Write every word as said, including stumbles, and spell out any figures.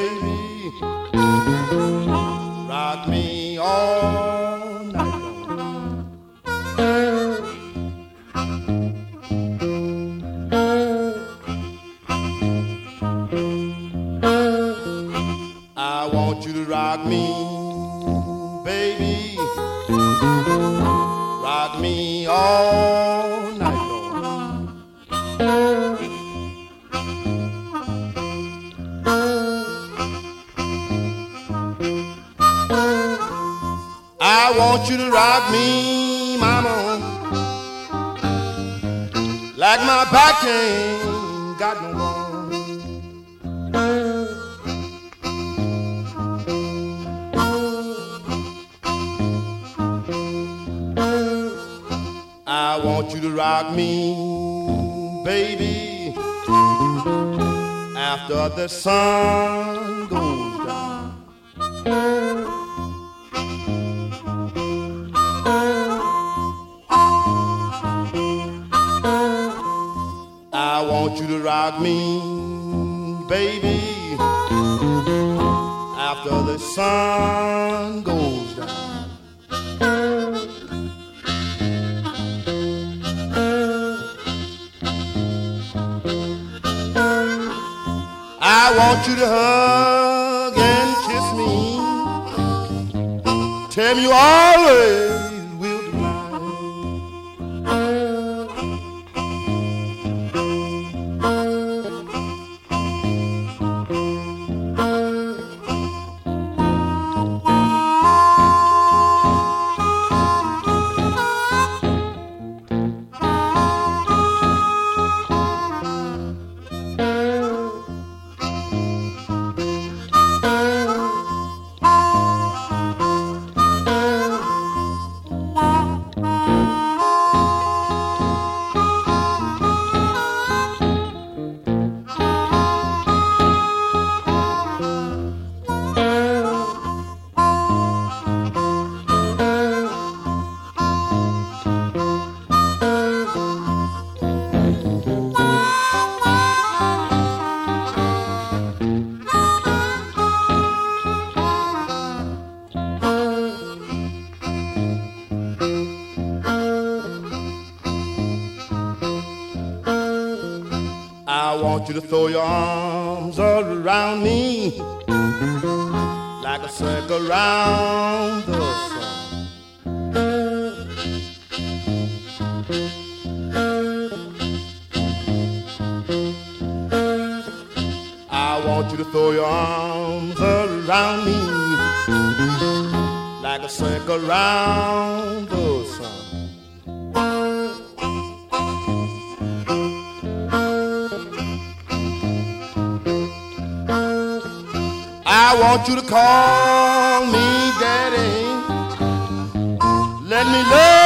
baby, rock me all night long. I want you to rock me, baby, rock me all night long. I want you to rock me, mama, like my back ain't got no more. I want you to rock me, baby, after the sun goes down. I want you to rock me, baby, after the sun goes down. I want you to hug and kiss me, tell me you always will be mine. I want you to throw your arms around me like a circle around the sun. I want you to throw your arms around me like a circle around the sun. I want you to call me daddy. Let me love